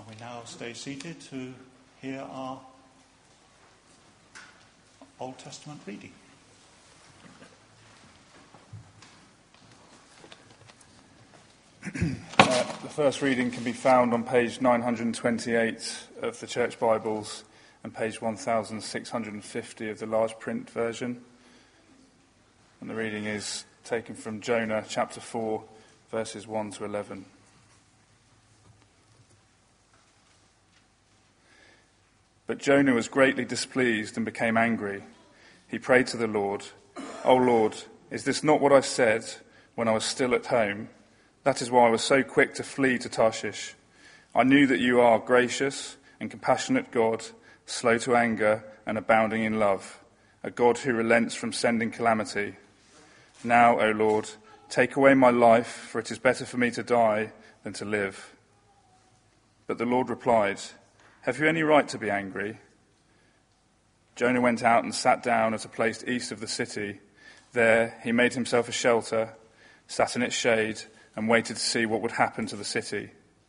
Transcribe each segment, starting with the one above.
And we now stay seated to hear our Old Testament reading. The first reading can be found on page 928 of the Church Bibles and page 1650 of the large print version. And the reading is taken from Jonah chapter 4, verses 1 to 11. But Jonah was greatly displeased and became angry. He prayed to the Lord, "O Lord, is this not what I said when I was still at home? That is why I was so quick to flee to Tarshish. I knew that you are gracious and compassionate God, slow to anger and abounding in love, a God who relents from sending calamity. Now, O Lord, take away my life, for it is better for me to die than to live." But the Lord replied, "Have you any right to be angry?" Jonah went out and sat down at a place east of the city. There he made himself a shelter, sat in its shade, and waited to see what would happen to the city.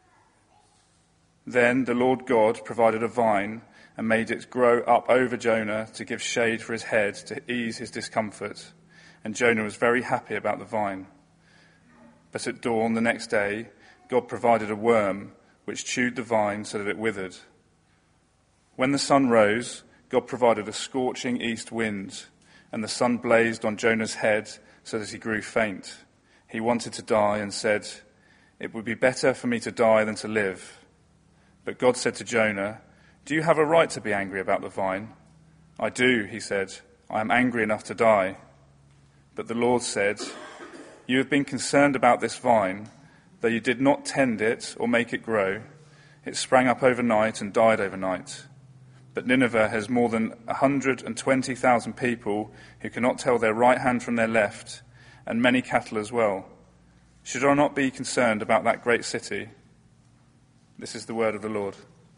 Then the Lord God provided a vine and made it grow up over Jonah to give shade for his head to ease his discomfort. And Jonah was very happy about the vine. But at dawn the next day, God provided a worm which chewed the vine so that it withered. When the sun rose, God provided a scorching east wind, and the sun blazed on Jonah's head so that he grew faint. He wanted to die and said, "It would be better for me to die than to live." But God said to Jonah, "Do you have a right to be angry about the vine?" "I do," he said. "I am angry enough to die." But the Lord said, "You have been concerned about this vine, though you did not tend it or make it grow. It sprang up overnight and died overnight. But Nineveh has more than 120,000 people who cannot tell their right hand from their left, and many cattle as well. Should I not be concerned about that great city?" This is the word of the Lord.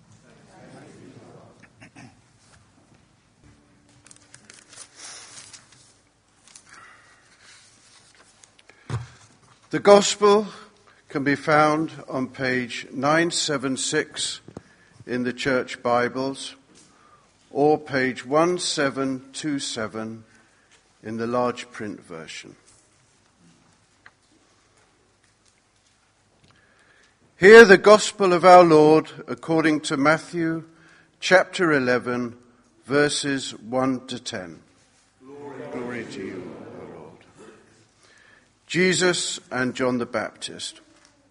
The Gospel can be found on page 976 in the Church Bibles, or page 1727 in the large print version. Hear the Gospel of our Lord according to Matthew chapter 11, verses 1 to 10. Glory to you, O Lord. Jesus and John the Baptist.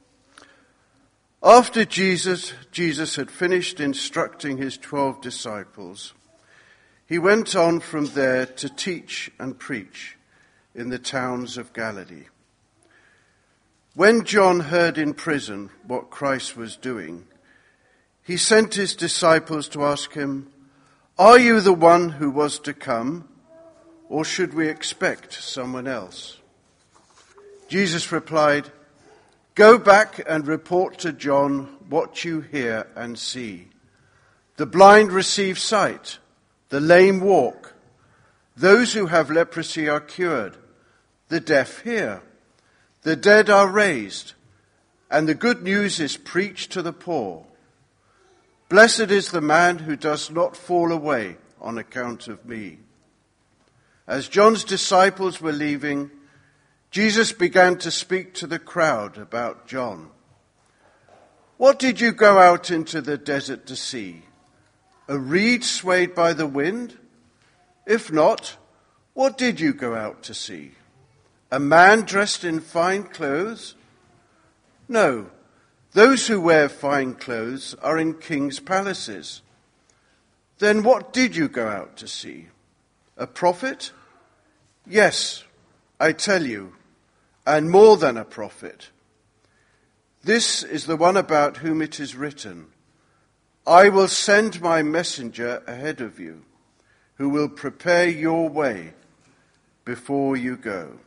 After Jesus had finished instructing his 12 disciples, he went on from there to teach and preach in the towns of Galilee. When John heard in prison what Christ was doing, he sent his disciples to ask him, "Are you the one who was to come, or should we expect someone else?" Jesus replied, "Go back and report to John what you hear and see. The blind receive sight, the lame walk, those who have leprosy are cured, the deaf hear, the dead are raised, and the good news is preached to the poor. Blessed is the man who does not fall away on account of me." As John's disciples were leaving, Jesus began to speak to the crowd about John. "What did you go out into the desert to see? A reed swayed by the wind? If not, what did you go out to see? A man dressed in fine clothes? No, those who wear fine clothes are in kings' palaces. Then what did you go out to see? A prophet? Yes, I tell you, and more than a prophet. This is the one about whom it is written, 'I will send my messenger ahead of you, who will prepare your way before you go.'"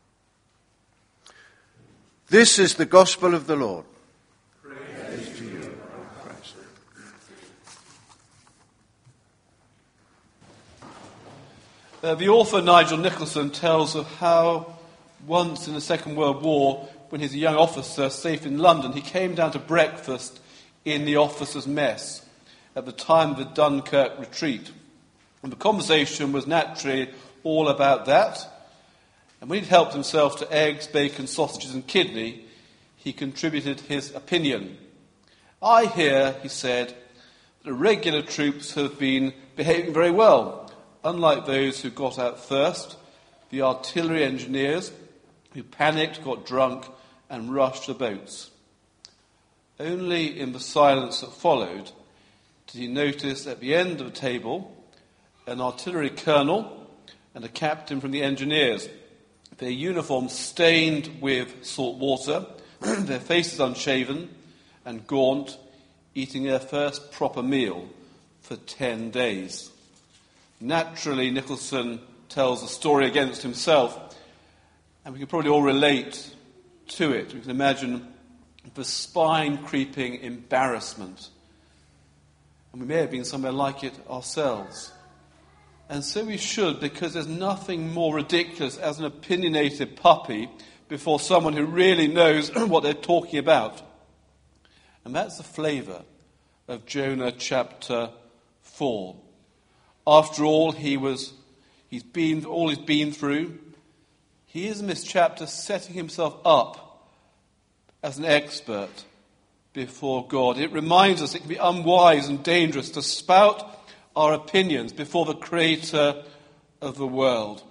This is the gospel of the Lord. Praise to you, Christ. The author Nigel Nicholson tells of how once in the Second World War, when he was a young officer safe in London, he came down to breakfast in the officers' mess at the time of the Dunkirk retreat. And the conversation was naturally all about that. And when he'd helped himself to eggs, bacon, sausages and kidney, he contributed his opinion. I hear, he said, that the regular troops have been behaving very well, unlike those who got out first, the artillery engineers who panicked, got drunk and rushed the boats. Only in the silence that followed did he notice at the end of the table an artillery colonel and a captain from the engineers, their uniforms stained with salt water, their faces unshaven and gaunt, eating their first proper meal for 10 days. Naturally, Nicholson tells a story against himself, and we can probably all relate to it. We can imagine the spine-creeping embarrassment. And we may have been somewhere like it ourselves. And so we should, because there's nothing more ridiculous as an opinionated puppy before someone who really knows what they're talking about. And that's the flavour of Jonah chapter 4. After all he's been through, he is in this chapter setting himself up as an expert before God. It reminds us it can be unwise and dangerous to spout our opinions before the creator of the world.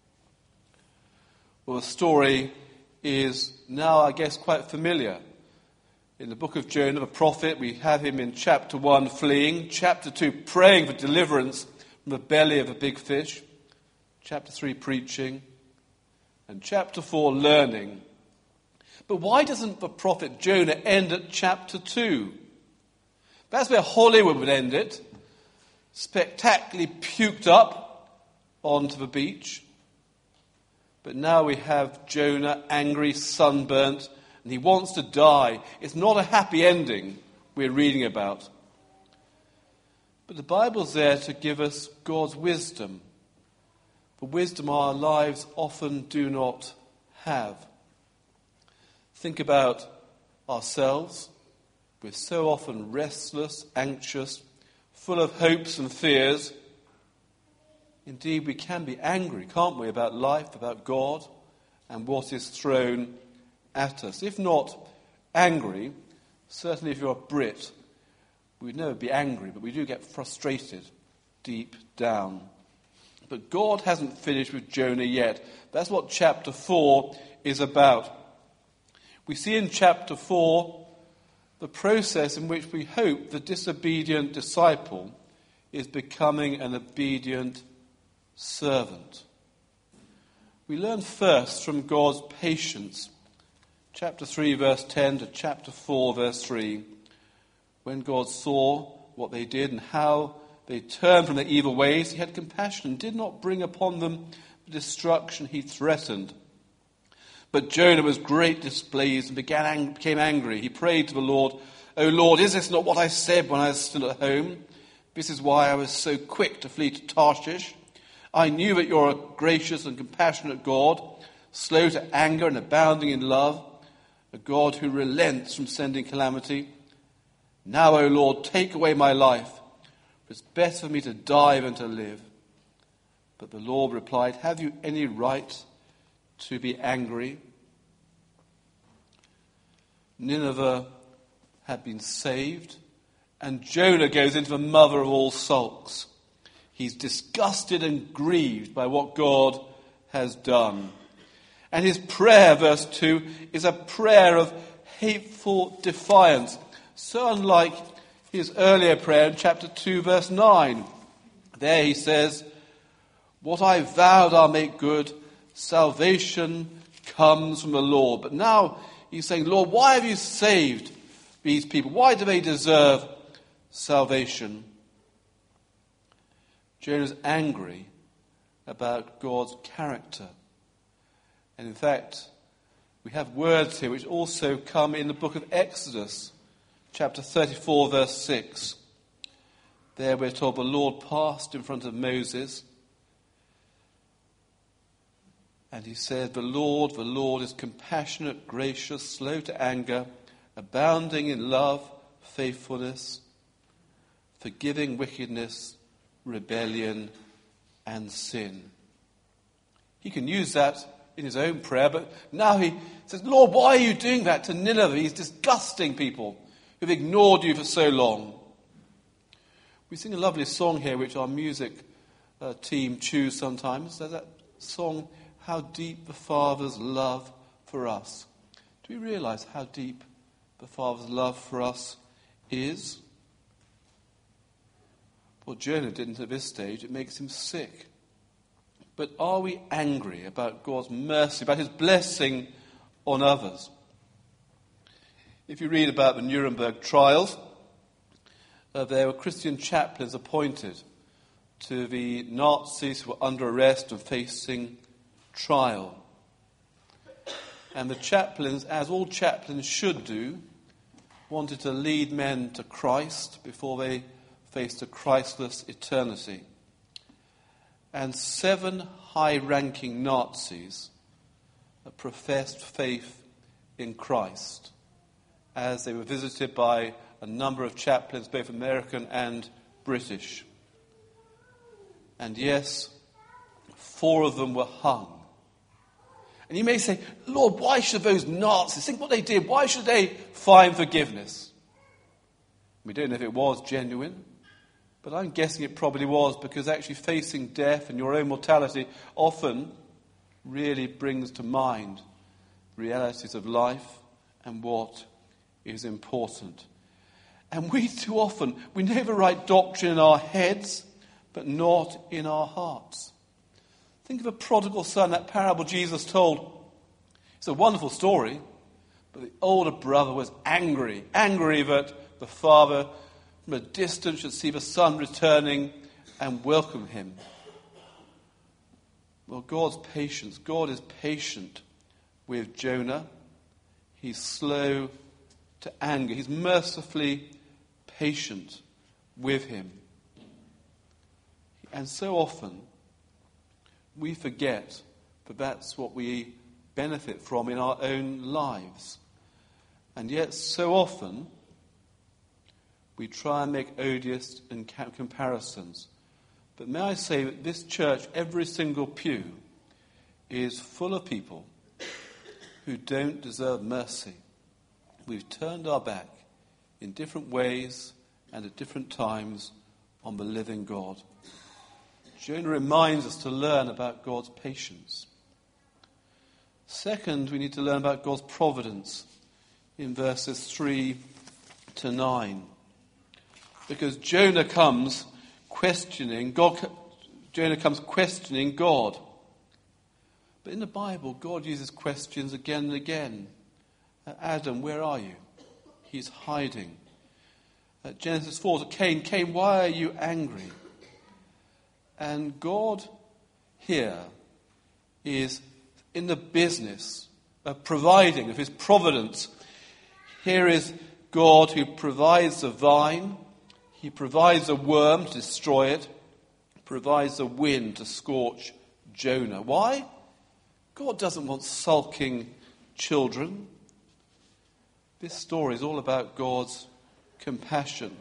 Well, the story is now, I guess, quite familiar. In the book of Jonah, the prophet, we have him in chapter 1 fleeing, chapter 2 praying for deliverance from the belly of a big fish, chapter 3 preaching, and chapter 4 learning. But why doesn't the prophet Jonah end at chapter 2? That's where Hollywood would end it, spectacularly puked up onto the beach. But now we have Jonah angry, sunburnt, and he wants to die. It's not a happy ending we're reading about. But the Bible's there to give us God's wisdom. The wisdom our lives often do not have. Think about ourselves. We're so often restless, anxious, full of hopes and fears. Indeed, we can be angry, can't we, about life, about God, and what is thrown at us. If not angry, certainly if you're a Brit, we'd never be angry, but we do get frustrated deep down. But God hasn't finished with Jonah yet. That's what chapter 4 is about. We see in chapter 4 the process in which we hope the disobedient disciple is becoming an obedient servant. We learn first from God's patience. Chapter 3 verse 10 to chapter 4 verse 3. When God saw what they did and how they turned from their evil ways, he had compassion and did not bring upon them the destruction he threatened. But Jonah was greatly displeased and became angry. He prayed to the Lord, "O Lord, is this not what I said when I was still at home? This is why I was so quick to flee to Tarshish. I knew that you're a gracious and compassionate God, slow to anger and abounding in love, a God who relents from sending calamity. Now, O Lord, take away my life, for it's better for me to die than to live." But the Lord replied, "Have you any right to be angry?" Nineveh had been saved, and Jonah goes into the mother of all sulks. He's disgusted and grieved by what God has done. And his prayer, verse 2, is a prayer of hateful defiance, so unlike his earlier prayer in chapter 2, verse 9. There he says, "What I vowed I'll make good, salvation comes from the Lord." But now he's saying, "Lord, why have you saved these people? Why do they deserve salvation?" Jonah's angry about God's character. And in fact, we have words here which also come in the book of Exodus, chapter 34, verse 6. There we're told the Lord passed in front of Moses, and he said, the Lord is compassionate, gracious, slow to anger, abounding in love, faithfulness, forgiving wickedness, rebellion, and sin. He can use that in his own prayer, but now he says, Lord, why are you doing that to Nineveh? He's disgusting people who've ignored you for so long. We sing a lovely song here, which our music team choose sometimes. There's that song, How Deep the Father's Love for Us. Do we realise how deep the Father's love for us is? Well, Jonah didn't at this stage. It makes him sick. But are we angry about God's mercy, about his blessing on others? If you read about the Nuremberg trials, there were Christian chaplains appointed to the Nazis who were under arrest and facing trial. And the chaplains, as all chaplains should do, wanted to lead men to Christ before they faced a Christless eternity. And 7 high-ranking Nazis professed faith in Christ as they were visited by a number of chaplains, both American and British. And yes, 4 of them were hung. And you may say, Lord, why should those Nazis, think what they did, why should they find forgiveness? We don't know if it was genuine, but I'm guessing it probably was, because actually facing death and your own mortality often really brings to mind realities of life and what is important. And we too often, we know the right doctrine in our heads, but not in our hearts. Think of a prodigal son, that parable Jesus told. It's a wonderful story, but the older brother was angry that the father from a distance should see the son returning and welcome him. Well, God's patience. God is patient with Jonah. He's slow to anger. He's mercifully patient with him. And so often, we forget that that's what we benefit from in our own lives. And yet, so often, we try and make odious comparisons. But may I say that this church, every single pew, is full of people who don't deserve mercy. We've turned our back in different ways and at different times on the living God. Jonah reminds us to learn about God's patience. Second, we need to learn about God's providence in verses 3 to 9. Because Jonah comes questioning God. But in the Bible, God uses questions again and again. Adam, where are you? He's hiding. Genesis 4 to Cain, Cain, why are you angry? And God here is in the business of providing, of his providence. Here is God who provides the vine. He provides a worm to destroy it. Provides a wind to scorch Jonah. Why? God doesn't want sulking children. This story is all about God's compassion.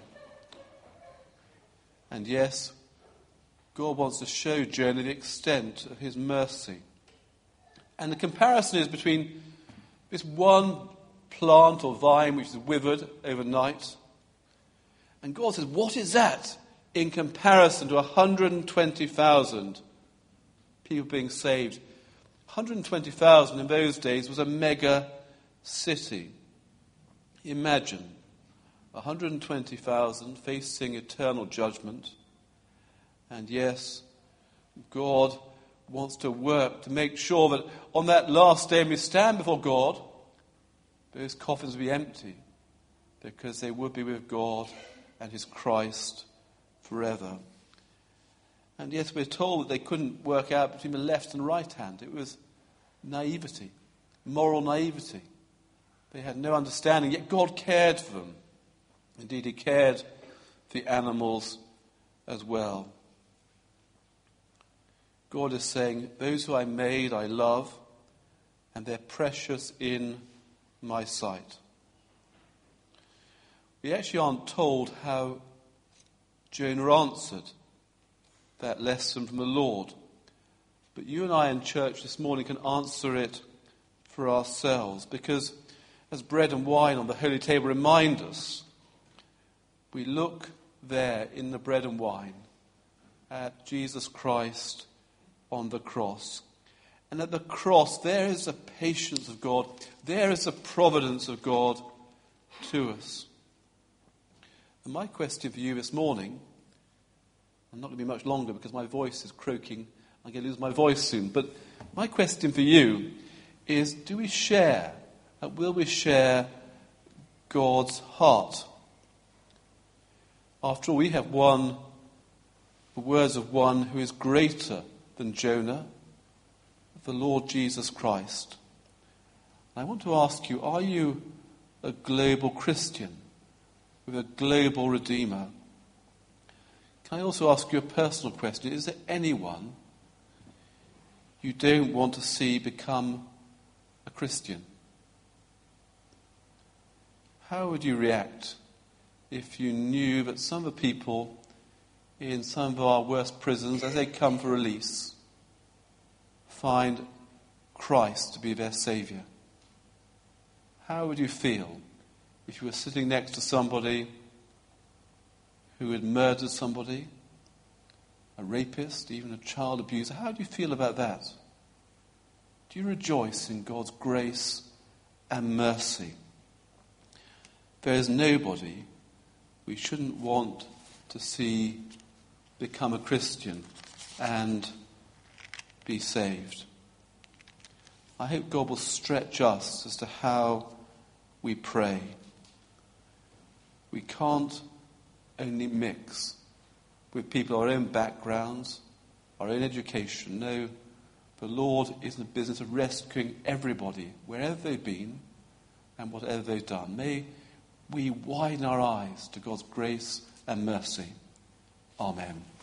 And yes, God wants to show Jonah the extent of his mercy. And the comparison is between this one plant or vine which is withered overnight. And God says, what is that in comparison to 120,000 people being saved? 120,000 in those days was a mega city. Imagine 120,000 facing eternal judgment. And yes, God wants to work to make sure that on that last day when we stand before God, those coffins will be empty, because they would be with God and his Christ forever. And yes, we're told that they couldn't work out between the left and right hand. It was naivety, moral naivety. They had no understanding, yet God cared for them. Indeed, he cared for the animals as well. God is saying, those who I made, I love, and they're precious in my sight. We actually aren't told how Jonah answered that lesson from the Lord. But you and I in church this morning can answer it for ourselves, because as bread and wine on the holy table remind us, we look there in the bread and wine at Jesus Christ on the cross. And at the cross, there is the patience of God. There is the providence of God to us. And my question for you this morning, I'm not going to be much longer because my voice is croaking. I'm going to lose my voice soon. But my question for you is, do we share, will we share God's heart? After all, we have the words of one who is greater than Jonah, the Lord Jesus Christ. I want to ask you, are you a global Christian with a global Redeemer? Can I also ask you a personal question? Is there anyone you don't want to see become a Christian? How would you react if you knew that some of the people in some of our worst prisons, as they come for release, find Christ to be their Saviour? How would you feel if you were sitting next to somebody who had murdered somebody, a rapist, even a child abuser? How do you feel about that? Do you rejoice in God's grace and mercy? There is nobody we shouldn't want to see become a Christian and be saved. I hope God will stretch us as to how we pray. We can't only mix with people of our own backgrounds, our own education. No, the Lord is in the business of rescuing everybody, wherever they've been and whatever they've done. May we widen our eyes to God's grace and mercy. Amen.